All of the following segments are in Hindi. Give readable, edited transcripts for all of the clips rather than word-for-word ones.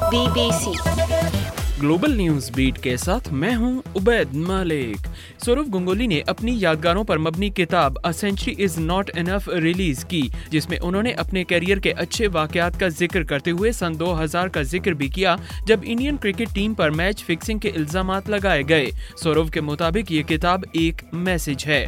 BBC ग्लोबल न्यूज बीट के साथ मैं हूं उबैद मलिक। सौरव गंगोली ने अपनी यादगारों पर मबनी किताब a century is not enough release की, जिसमें उन्होंने अपने करियर के अच्छे वाकयात का जिक्र करते हुए सन 2000 का जिक्र भी किया, जब इंडियन क्रिकेट टीम पर मैच फिक्सिंग के इल्जामात लगाए गए। सौरव के मुताबिक ये किताब एक मैसेज है।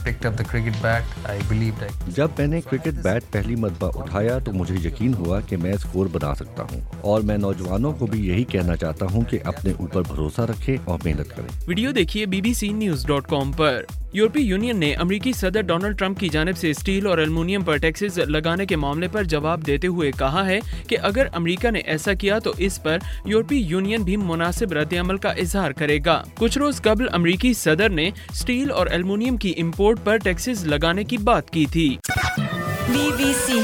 जब मैंने क्रिकेट बैट पहली मरतबा उठाया तो मुझे यकीन हुआ कि मैं स्कोर बना सकता हूं, और मैं नौजवानों को भी यही कहना चाहता हूं कि अपने ऊपर भरोसा रखें और मेहनत करें। वीडियो देखिए bbcnews.com पर। यूरोपीय यूनियन ने अमेरिकी सदर डोनाल्ड ट्रंप की जानिब से स्टील और एल्युमिनियम पर टैक्सेस लगाने के मामले पर जवाब देते हुए कहा है कि अगर अमेरिका ने ऐसा किया तो इस पर यूरोपीय यूनियन भी मुनासिब रद्द-ए-अमल का इजहार करेगा। कुछ रोज कबल अमेरिकी सदर ने स्टील और एल्युमिनियम की इंपोर्ट पर टैक्सेस लगाने की बात की थी। BBC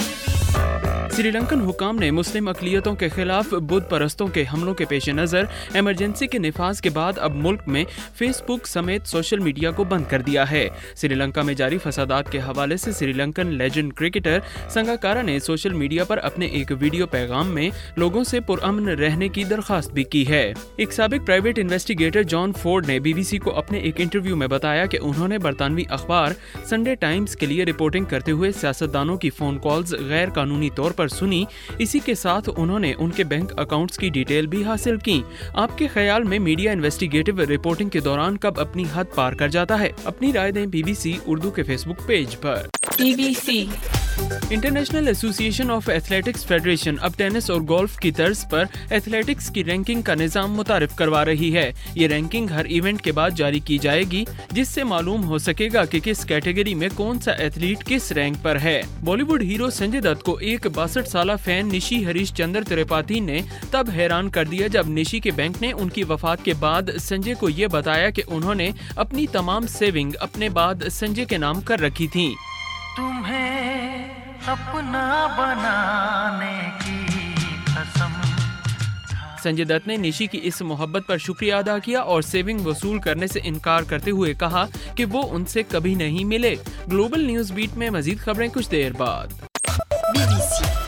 श्रीलंकन हुकाम ने मुस्लिम अक़लियतों के खिलाफ बुत परस्तों के हमलों के पेश नज़र इमरजेंसी के निफाज के बाद अब मुल्क में फेसबुक समेत सोशल मीडिया को बंद कर दिया है। श्रीलंका में जारी फसादात के हवाले से श्रीलंकन लेजेंड क्रिकेटर संगाकारा ने सोशल मीडिया पर अपने एक वीडियो पैगाम में लोगों से पुरअमन रहने की दरख्वास्त भी की है। एक साबिक प्राइवेट इन्वेस्टिगेटर जॉन फोर्ड ने BBC को अपने एक इंटरव्यू में बताया कि उन्होंने बरतानवी अखबार संडे टाइम्स के लिए रिपोर्टिंग करते हुए सियासतदानों की फोन कॉल्स गैर कानूनी तौर पर सुनी। इसी के साथ उन्होंने उनके बैंक अकाउंट्स की डिटेल भी हासिल की। आपके ख्याल में मीडिया इन्वेस्टिगेटिव रिपोर्टिंग के दौरान कब अपनी हद पार कर जाता है? अपनी राय दें BBC उर्दू के फेसबुक पेज पर। BBC international association of athletics federation अब टेनिस और गोल्फ की तर्ज पर एथलेटिक्स की रैंकिंग का निजाम मुतारिफ करवा रही है। ये रैंकिंग हर इवेंट के बाद जारी की जाएगी, जिससे मालूम हो सकेगा कि किस कैटेगरी में कौन सा एथलीट किस रैंक पर है। बॉलीवुड हीरो संजय दत्त को एक 62 साला फैन निशी हरीश चंद्र त्रिपाठी ने तब हैरान कर दिया जब निशी के बैंक ने उनकी वफात के बाद संजय को ये बताया कि उन्होंने अपनी तमाम सेविंग अपने बाद संजय के नाम कर रखी थी। तुम्हें अपना बनाने की कसम। संजय दत्त ने निशी की इस मोहब्बत पर शुक्रिया अदा किया और सेविंग वसूल करने से इनकार करते हुए कहा कि वो उनसे कभी नहीं मिले। ग्लोबल न्यूज बीट में मजीद खबरें कुछ देर बाद। BBC